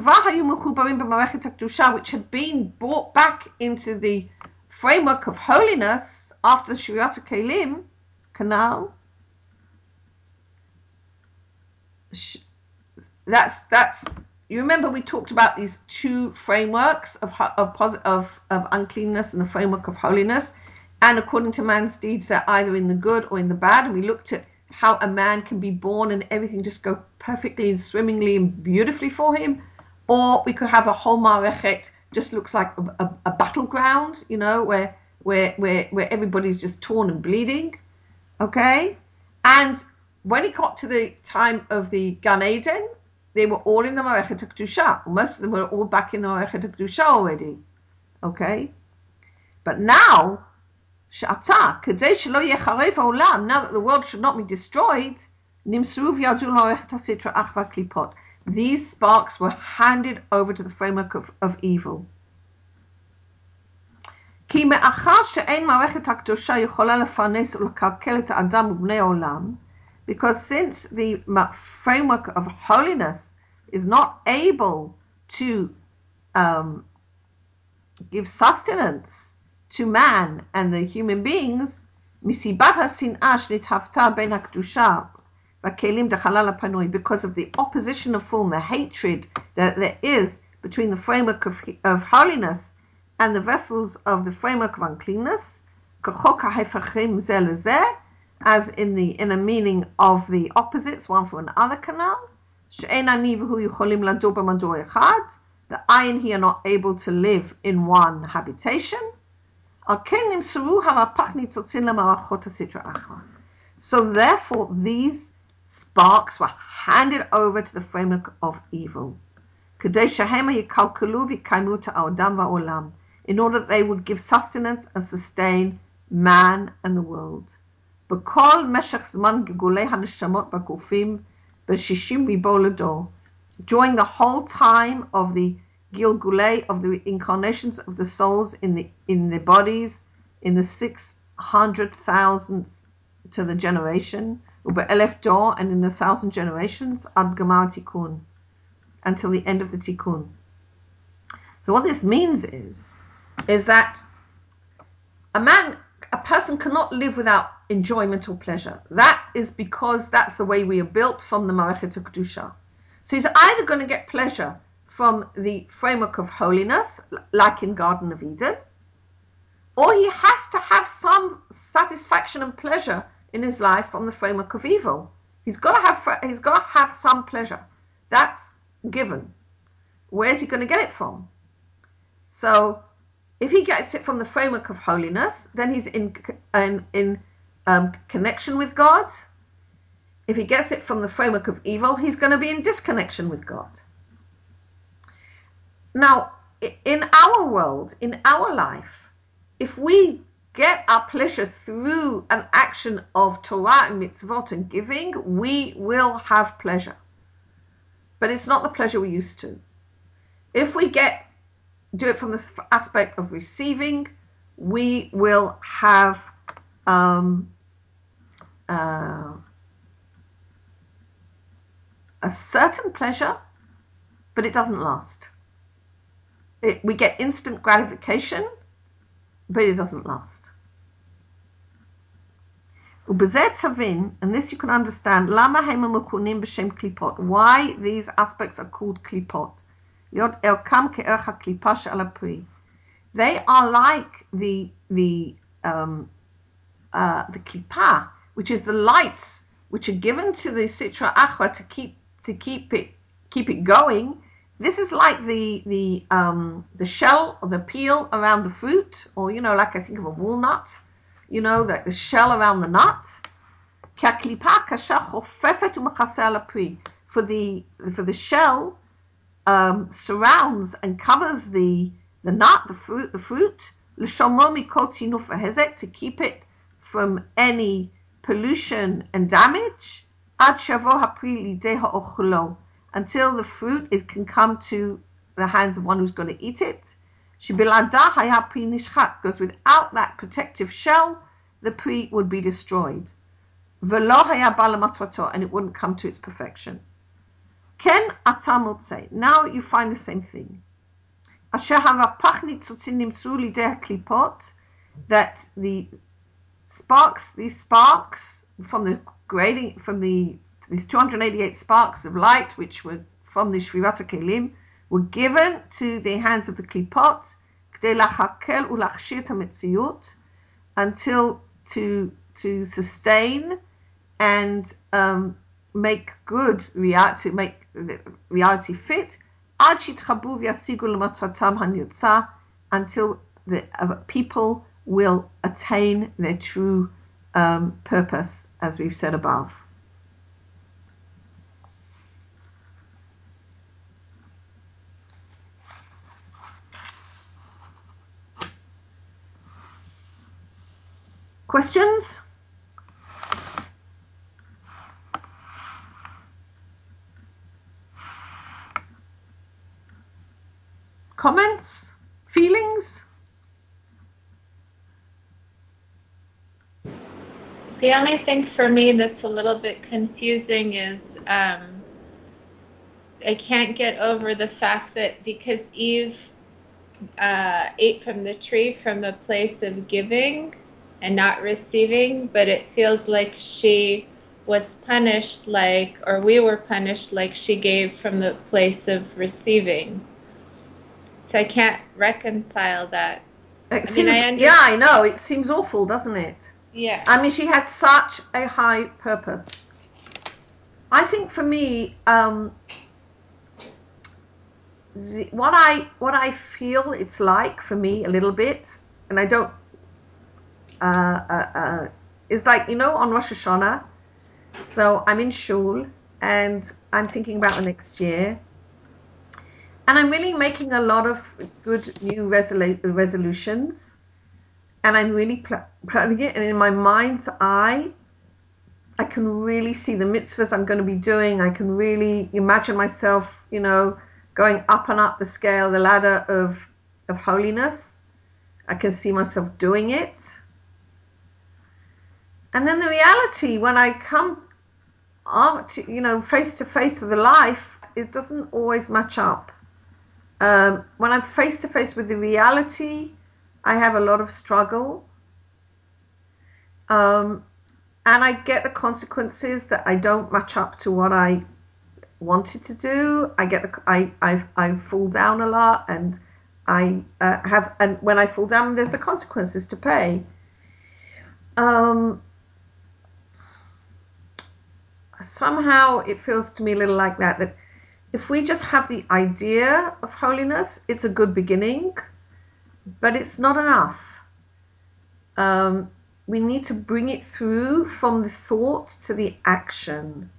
had been brought back into the framework of holiness after the Shvirat Kelim canal. That's you remember we talked about these two frameworks of uncleanness and the framework of holiness, and according to man's deeds they're either in the good or in the bad, and we looked at how a man can be born and everything just go perfectly and swimmingly and beautifully for him, or we could have a whole marechet just looks like a battleground, where everybody's just torn and bleeding. Okay, and when it got to the time of the Gan Eden, they were all in the Marechet HaKdusha. Most of them were all back in the Marechet HaKdusha already. Okay? But now, now that the world should not be destroyed, these sparks were handed over to the framework of evil. Because since the framework of holiness is not able to give sustenance to man and the human beings, because of the opposition of form, the hatred that there is between the framework of holiness and the vessels of the framework of uncleanness, as in the inner meaning of the opposites, one for another canal. The ayin here are not able to live in one habitation. So therefore these sparks were handed over to the framework of evil, in order that they would give sustenance and sustain man and the world. During the whole time of the Gilgulei, of the incarnations of the souls in the bodies, in the 600,000 to the generation, and in 1,000 generations, ad Gemar Tikkun, until the end of the Tikkun. So what this means is that a person cannot live without enjoyment or pleasure. That is because that's the way we are built from the Marechet HaKdusha. So he's either going to get pleasure from the framework of holiness, like in Garden of Eden, or he has to have some satisfaction and pleasure in his life from the framework of evil. He's got to have some pleasure. That's given. Where's he going to get it from? So if he gets it from the framework of holiness, then he's in connection with God. If he gets it from the framework of evil, he's going to be in disconnection with God. Now, in our world, in our life, if we get our pleasure through an action of Torah and mitzvot and giving, we will have pleasure. But it's not the pleasure we used to. If we do it from the aspect of receiving, we will have a certain pleasure, but it doesn't last. We get instant gratification, but it doesn't last. And this you can understand why these aspects are called klipot. They are like the klipa, which is the lights which are given to the Sitra Achra to keep it going. This is like the shell or the peel around the fruit, or like I think of a walnut, like the shell around the nut. For the shell surrounds and covers the nut, the fruit, to keep it from any pollution and damage. Ad shavo hapri lidei ha'ochlo, until the fruit can come to the hands of one who's going to eat it. Shebilada hayapri nishchat, because without that protective shell, the pri would be destroyed. Velo haya bala matvato, and it wouldn't come to its perfection. Ken atamot say. Now you find the same thing. Asher havapach nitzutzin nimtzu lidei haklipot, that these sparks from the grading, these 288 sparks of light, which were from the Shvirat HaKelim, were given to the hands of the klipot, k'dei lachakel ulachshir hametziut, until to sustain and make good reality, to make the reality fit, ad shitchabu v'yasigu l'matratam hanirtzah, until the people will attain their true purpose, as we've said above. Questions? Comments? Feelings? The only thing for me that's a little bit confusing is I can't get over the fact that because Eve ate from the tree from a place of giving and not receiving, but it feels like she was punished or we were punished like she gave from the place of receiving. So I can't reconcile that. I know, it seems awful, doesn't it? Yeah. I mean, she had such a high purpose. I think for me, what I feel it's like for me a little bit, and I don't, is like, on Rosh Hashanah, so I'm in shul, and I'm thinking about the next year, and I'm really making a lot of good new resolutions. And I'm really planning it, and in my mind's eye, I can really see the mitzvahs I'm going to be doing. I can really imagine myself, going up and up the scale, the ladder of holiness. I can see myself doing it. And then the reality, when I come face to face with the life, it doesn't always match up. When I'm face to face with the reality, I have a lot of struggle, and I get the consequences that I don't match up to what I wanted to do. I fall down a lot, and and when I fall down, there's the consequences to pay. Somehow it feels to me a little like that if we just have the idea of holiness, it's a good beginning. But it's not enough. We need to bring it through from the thought to the action.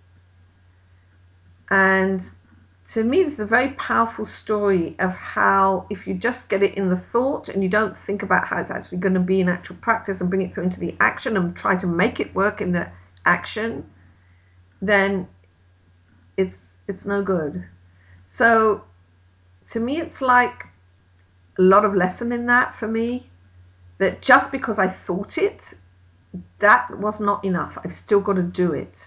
And to me, this is a very powerful story of how if you just get it in the thought and you don't think about how it's actually going to be in actual practice and bring it through into the action and try to make it work in the action, then it's no good. So to me, it's like a lot of lesson in that for me, that just because I thought it, that was not enough. I've still got to do it.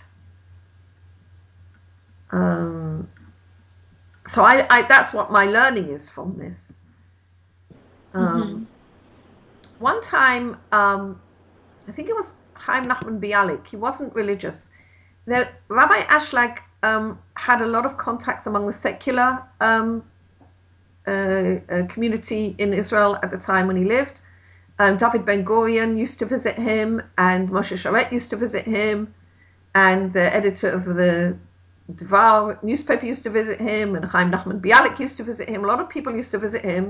So I that's what my learning is from this. One time, I think it was Chaim Nachman Bialik, he wasn't religious. Now, Rabbi Ashlag had a lot of contacts among the secular community in Israel at the time when he lived. David Ben Gurion used to visit him, and Moshe Sharet used to visit him, and the editor of the Dvar newspaper used to visit him, and Chaim Nachman Bialik used to visit him. A lot of people used to visit him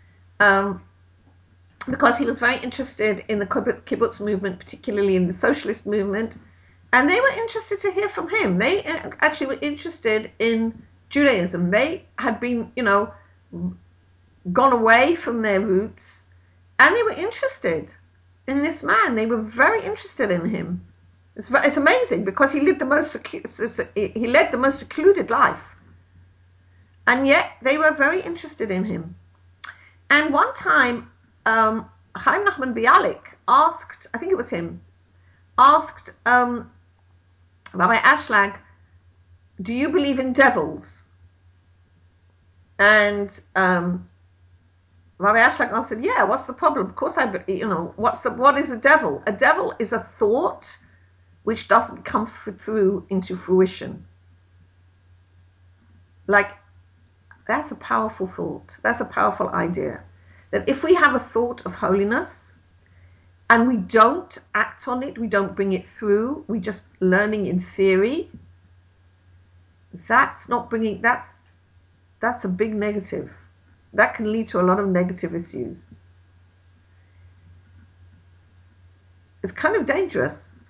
because he was very interested in the kibbutz movement, particularly in the socialist movement, and they were interested to hear from him. They actually were interested in Judaism. They had been, gone away from their roots, and they were interested in this man. They were very interested in him. It's amazing because he led the most secluded life, and yet they were very interested in him. And one time, Chaim Nachman Bialik asked, I think it was him, asked Rabbi Ashlag, "Do you believe in devils?" And Rabbi Ashlag answered, "Yeah. What's the problem? Of course what is a devil? A devil is a thought which doesn't come through into fruition." Like, that's a powerful thought. That's a powerful idea. That if we have a thought of holiness and we don't act on it, we don't bring it through, we just learning in theory, that's a big negative. That can lead to a lot of negative issues. It's kind of dangerous,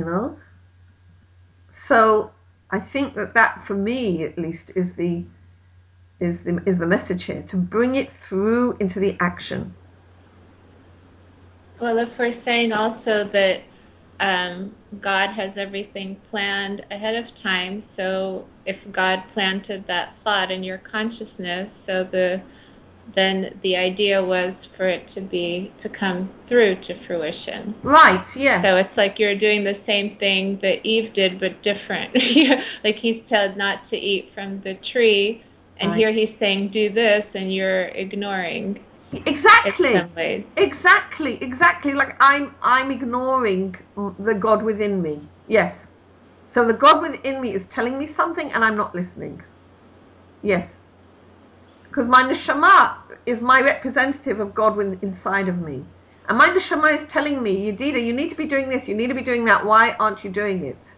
So I think that for me at least is the message here, to bring it through into the action. Well, if we're saying also that God has everything planned ahead of time, so if God planted that thought in your consciousness, then the idea was for it to come through to fruition. Right, yeah. So it's like you're doing the same thing that Eve did, but different. Like he's told not to eat from the tree, and right. Here he's saying do this, and you're ignoring. Exactly. In some ways. Exactly. Like I'm ignoring the God within me. Yes. So the God within me is telling me something, and I'm not listening. Yes. Because my neshama is my representative of God inside of me. And my neshama is telling me, Yedida, you need to be doing this, you need to be doing that. Why aren't you doing it?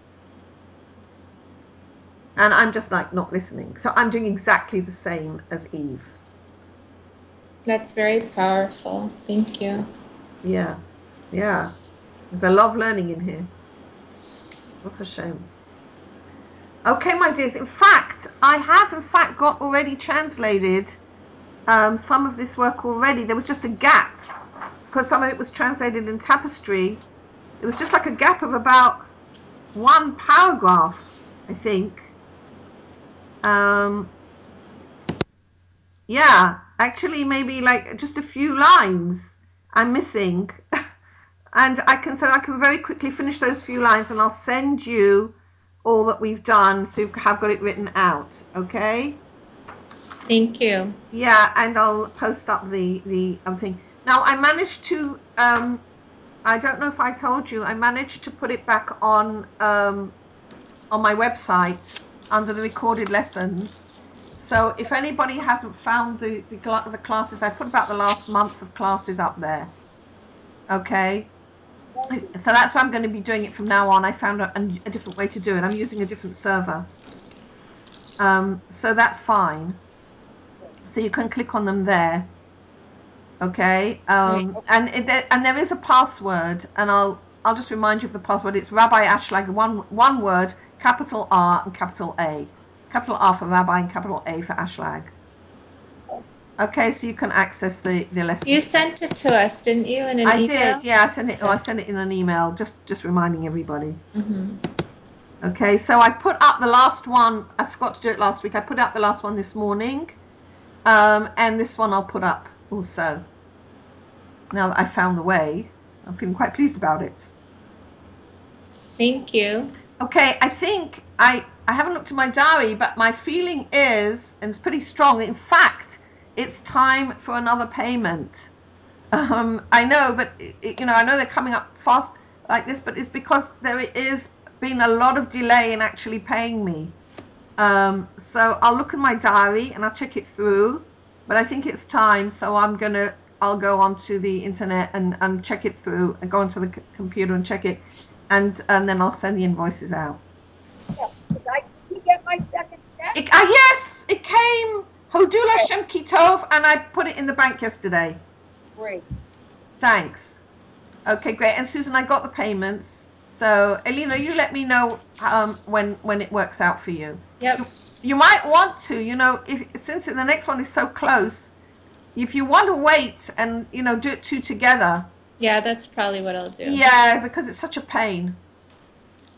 And I'm just like not listening. So I'm doing exactly the same as Eve. That's very powerful. Thank you. Yeah. There's a lot of learning in here. What a shame. Okay, my dears. In fact, I have got already translated some of this work already. There was just a gap because some of it was translated in Tapestry. It was just like a gap of about one paragraph, I think. Yeah, actually maybe like just a few lines I'm missing. And I can very quickly finish those few lines, and I'll send you all that we've done so you have got it written out, okay? Thank you. Yeah, and I'll post up the thing. Now I managed to I don't know if I told you, I managed to put it back on my website under the recorded lessons. So if anybody hasn't found the classes, I put about the last month of classes up there. Okay. So that's why I'm going to be doing it from now on. I found a different way to do it. I'm using a different server. So that's fine. So you can click on them there. Okay. And there is a password, and I'll just remind you of the password. It's Rabbi Ashlag, one word, capital R and capital A. Capital R for Rabbi and capital A for Ashlag. Okay, so you can access the lesson. You sent it to us, didn't you, in an email? I did, yeah. I sent it in an email, just reminding everybody. Mm-hmm. Okay, so I put up the last one. I forgot to do it last week. I put up the last one this morning, and this one I'll put up also. Now that I found the way, I'm feeling quite pleased about it. Thank you. Okay, I think I haven't looked at my diary, but my feeling is, and it's pretty strong. In fact, it's time for another payment. I know, but I know they're coming up fast like this, but it's because there is been a lot of delay in actually paying me. So I'll look in my diary and I'll check it through, but I think it's time. So I'll go onto the internet and check it through, and go onto the computer and check it, and then I'll send the invoices out. Yeah, did you get my second check? Yes, it came. Hodul Hashem Kitov, and I put it in the bank yesterday. Great. Thanks. Okay, great. And Susan, I got the payments. So Elena, you let me know when it works out for you. Yep. You might want to, since the next one is so close, if you want to wait and do it two together. Yeah, that's probably what I'll do. Yeah, because it's such a pain.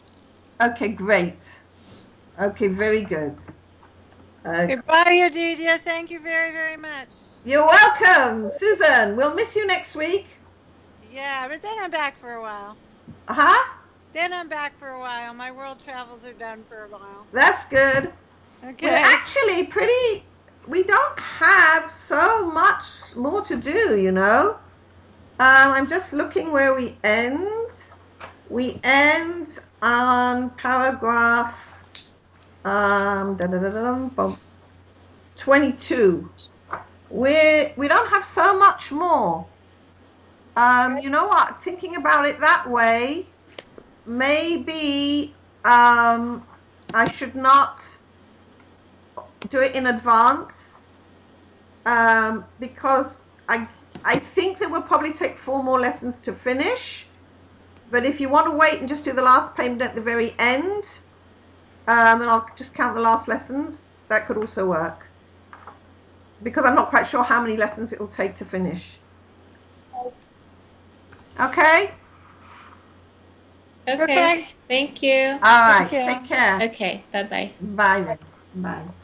Okay, great. Okay, very good. Goodbye, Yedidia. Thank you very, very much. You're welcome, Susan. We'll miss you next week. Yeah, but then I'm back for a while. Huh? Then I'm back for a while. My world travels are done for a while. That's good. Okay. We're actually we don't have so much more to do, you know. I'm just looking where we end. We end on paragraph 22. We don't have so much more. You know what? Thinking about it that way, maybe I should not do it in advance because I think that we'll probably take 4 more lessons to finish. But if you want to wait and just do the last payment at the very end, and I'll just count the last lessons, that could also work. Because I'm not quite sure how many lessons it will take to finish. Okay? Okay. Thank you. All right. Okay. Take care. Okay. Bye-bye. Bye then. Bye.